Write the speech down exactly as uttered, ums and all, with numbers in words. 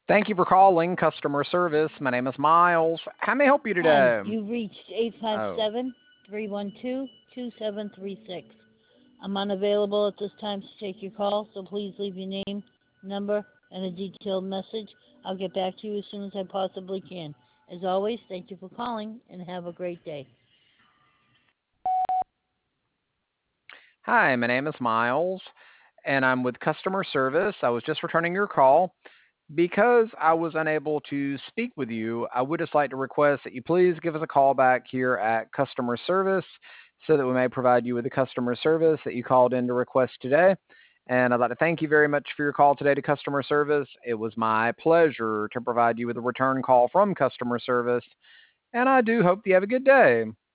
Thank you for calling customer service. My name is Miles. How may I help you Hi, today? you've reached eight five Oh, seven, three one two, two seven three six. I'm unavailable at this time to take your call, so please leave your name, number, and a detailed message. I'll get back to you as soon as I possibly can. As always, thank you for calling and have a great day. hi, my name is Miles, and I'm with customer service. I was just returning your call. Because I was unable to speak with you, I would just like to request that you please give us a call back here at customer service so that we may provide you with the customer service that you called in to request today. And I'd like to thank you very much for your call today to customer service. It was my pleasure to provide you with a return call from customer service, and I do hope you have a good day.